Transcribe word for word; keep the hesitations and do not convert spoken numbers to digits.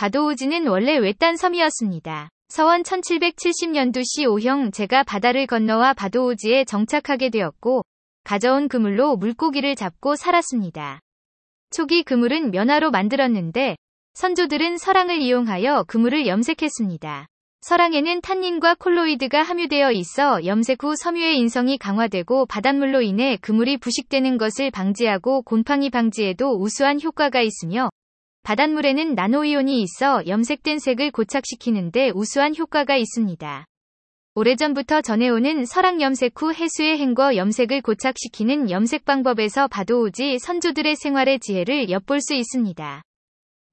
바도우즈는 원래 외딴 섬이었습니다. 서원 천칠백칠십 년도 시 오형 제가 바다를 건너와 바도우즈에 정착하게 되었고 가져온 그물로 물고기를 잡고 살았습니다. 초기 그물은 면화로 만들었는데 선조들은 설황을 이용하여 그물을 염색했습니다. 설황에는 탄닌과 콜로이드가 함유되어 있어 염색 후 섬유의 인성이 강화되고 바닷물로 인해 그물이 부식되는 것을 방지하고 곰팡이 방지에도 우수한 효과가 있으며 바닷물에는 나노이온이 있어 염색된 색을 고착시키는 데 우수한 효과가 있습니다. 오래전부터 전해오는 설황 염색 후 해수에 헹궈 염색을 고착시키는 염색 방법에서 바도우즈 선조들의 생활의 지혜를 엿볼 수 있습니다.